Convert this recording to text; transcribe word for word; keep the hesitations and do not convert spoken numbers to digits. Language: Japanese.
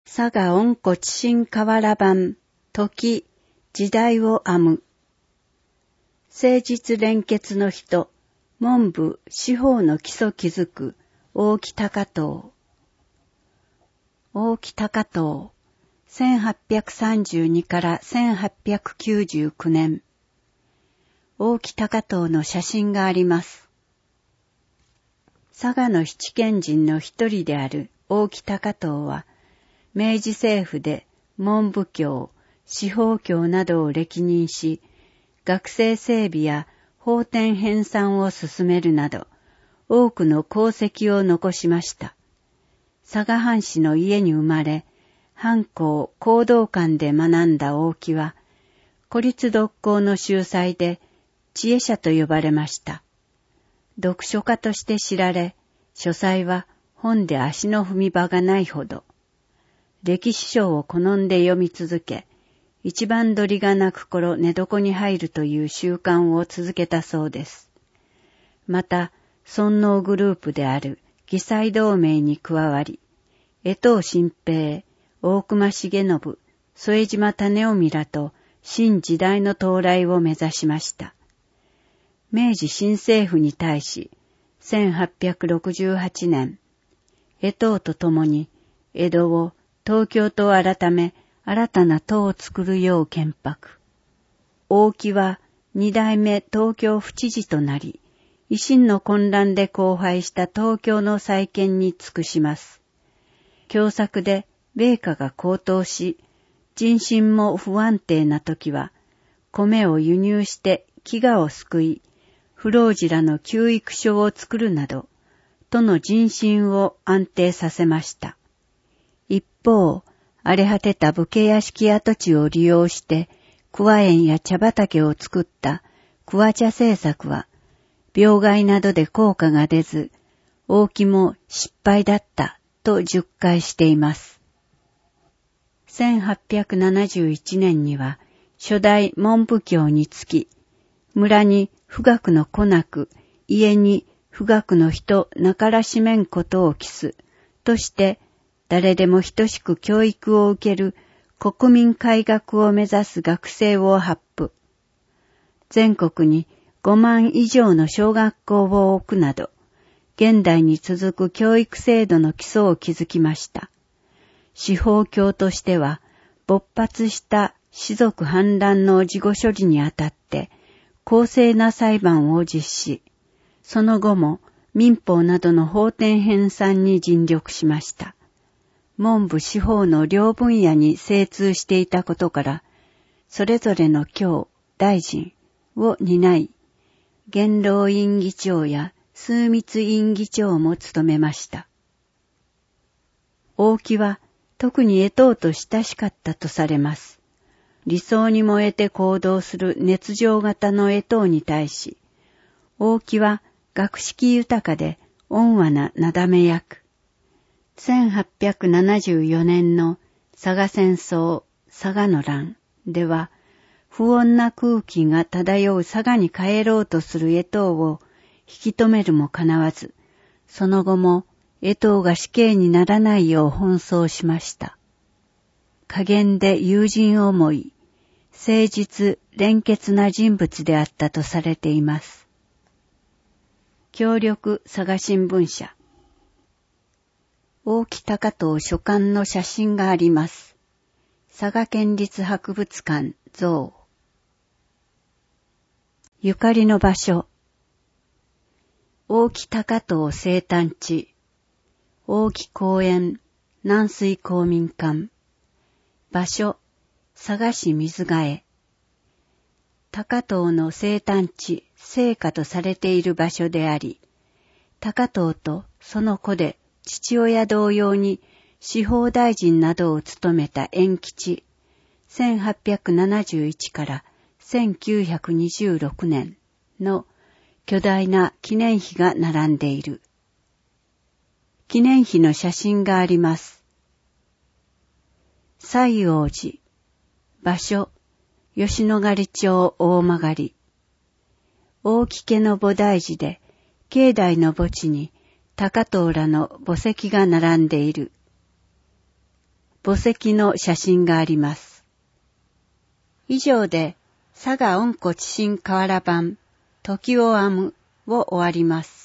佐賀温故知新河原版、時、時代を編む。誠実連結の人、文部、司法の基礎築く、大木高遠。大木高遠、せんはっぴゃくさんじゅうにからせんはっぴゃくきゅうじゅうきゅうねん。大木高遠の写真があります。佐賀の七賢人の一人である大木高遠は、明治政府で文部教、司法教などを歴任し、学生整備や法典編纂を進めるなど、多くの功績を残しました。佐賀藩士の家に生まれ、藩校講道館で学んだ大木は、孤立独校の秀才で知恵者と呼ばれました。読書家として知られ、書斎は本で足の踏み場がないほど、歴史書を好んで読み続け、一番鳥が鳴く頃寝床に入るという習慣を続けたそうです。また、尊王グループである義才同盟に加わり、江藤新平、大隈重信、副島種臣らと新時代の到来を目指しました。明治新政府に対し、せんはっぴゃくろくじゅうはちねん、江藤と共に江戸を東京と改め新たな都を作るよう建白。大木は二代目東京府知事となり、維新の混乱で荒廃した東京の再建に尽くします。凶作で米価が高騰し、人心も不安定な時は、米を輸入して飢餓を救い、不老児らの給育所を作るなど、都の人心を安定させました。一方、荒れ果てた武家屋敷跡地を利用して、桑園や茶畑を作った桑茶政策は、病害などで効果が出ず、大木も失敗だったと述懐しています。せんはっぴゃくななじゅういちねんには、初代文部教につき、村に富岳の子なく、家に富岳の人なからしめんことを期す、として、誰でも等しく教育を受ける国民改革を目指す学生を発布。全国にごまん以上の小学校を置くなど、現代に続く教育制度の基礎を築きました。司法教としては、勃発した士族反乱の事後処理にあたって、公正な裁判を実施。その後も民法などの法典編纂に尽力しました。文部司法の両分野に精通していたことから、それぞれの教、大臣を担い、元老院議長や枢密院議長も務めました。大木は特に江藤と親しかったとされます。理想に燃えて行動する熱情型の江藤に対し、大木は学識豊かで温和ななだめ役。せんはっぴゃくななじゅうよねんの佐賀戦争、佐賀の乱では、不穏な空気が漂う佐賀に帰ろうとする江藤を引き止めるもかなわず、その後も江藤が死刑にならないよう奔走しました。加減で友人思い、誠実廉潔な人物であったとされています。協力佐賀新聞社。大木高遠所管の写真があります。佐賀県立博物館像。ゆかりの場所。大木高遠生誕地。大木公園南水公民館。場所、佐賀市水ヶ江。高遠の生誕地、生家とされている場所であり、高遠とその子で父親同様に司法大臣などを務めた延吉、せんはっぴゃくななじゅういちからせんきゅうひゃくにじゅうろくねんの巨大な記念碑が並んでいる。記念碑の写真があります。西王寺、場所、吉野ヶ里町大曲。大木家の菩提寺で、境内の墓地に高遠らの墓石が並んでいる。 墓石の写真があります。以上で、佐賀恩古知新河原版、時を編むを終わります。